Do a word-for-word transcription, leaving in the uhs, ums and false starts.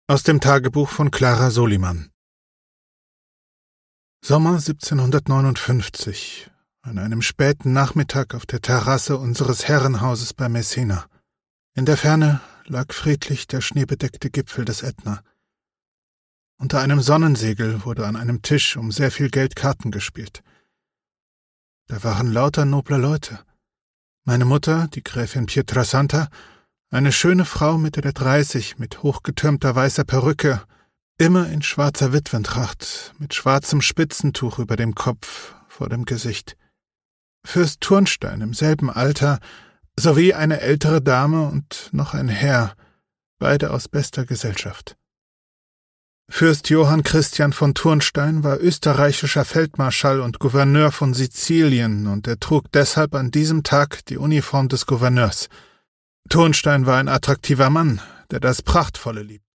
Aus dem Tagebuch von Clara Soliman. Sommer siebzehnhundertneunundfünfzig, an einem späten Nachmittag auf der Terrasse unseres Herrenhauses bei Messina. In der Ferne lag friedlich der schneebedeckte Gipfel des Ätna. Unter einem Sonnensegel wurde an einem Tisch um sehr viel Geld Karten gespielt. Da waren lauter nobler Leute. Meine Mutter, die Gräfin Pietrasanta, eine schöne Frau Mitte der dreißig mit hochgetürmter weißer Perücke, immer in schwarzer Witwentracht, mit schwarzem Spitzentuch über dem Kopf, vor dem Gesicht. Fürst Turnstein im selben Alter, sowie eine ältere Dame und noch ein Herr, beide aus bester Gesellschaft. Fürst Johann Christian von Turnstein war österreichischer Feldmarschall und Gouverneur von Sizilien, und er trug deshalb an diesem Tag die Uniform des Gouverneurs. Turnstein war ein attraktiver Mann, der das Prachtvolle liebt.